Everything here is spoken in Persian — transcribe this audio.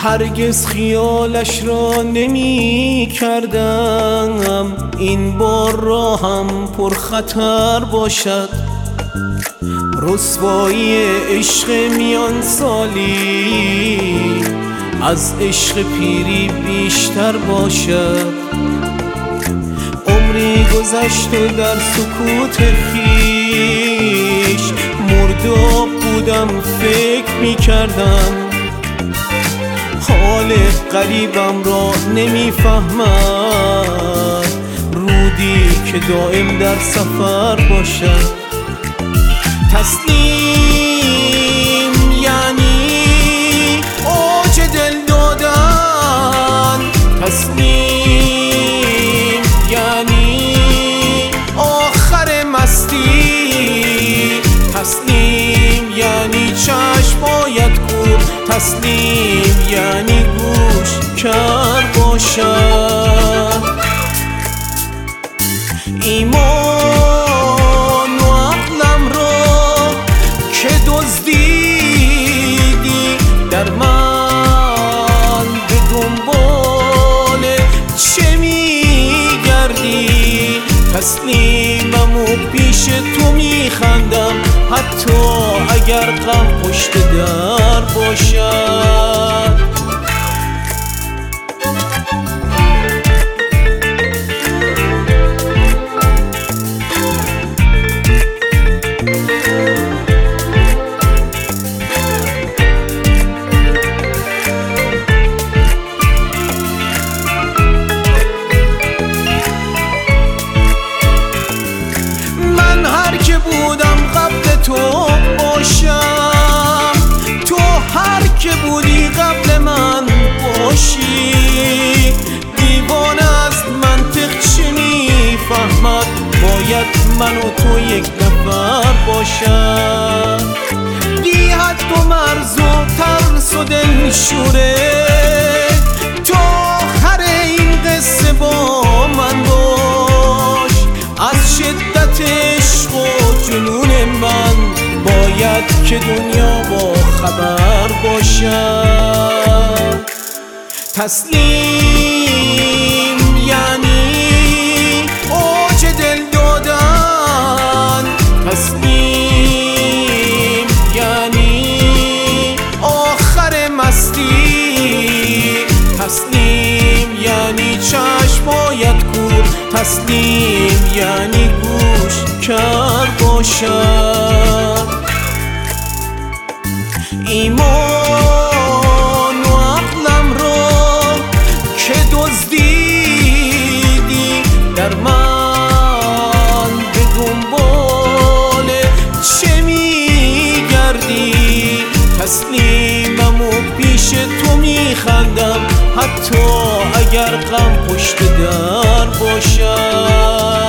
هرگز خیالش را نمی کردم این بار را هم پر خطر باشد. رسوایی عشق میان سالی از عشق پیری بیشتر باشد. عمری گذشت و در سکوت خویش مرداب بودم، فکر می کردم حال قریبم را نمی فهمد. رودی که دائم در سفر باشد. تسلیم یعنی اوج دل دادن، تسلیم یعنی آخر مستی، تسلیم یعنی چشم باید کور، تسلیم یعنی گوش کر باشد. ایمان و عقلم را که دزدیدی، در من به دنبال چه میگردی؟ تسلیمم و پیش تو میخندم حتی اگر غم پشت در باشد. بودم قبل تو باشم، تو هر که بودی قبل من باشی. دیوانه از منطق چه میفهمد؟ باید من و تو یک نفر باشم. بی حد و مرز و ترس و دلشوره تا آخر این قصه با من باش. از شدت عشق و جنون من باید که دنیا با خبر باشد. تسلیم یعنی اوج دل دادن، تسلیم یعنی آخر مستی، تسلیم یعنی چشم باید کور، تسلیم یعنی گوش کر باشد. ایمان و عقلم را که دزدیدی، در من به دنبال چه میگردی؟ تسلیمم و پیش تو میخندم حتی اگر غم پشت در باشد.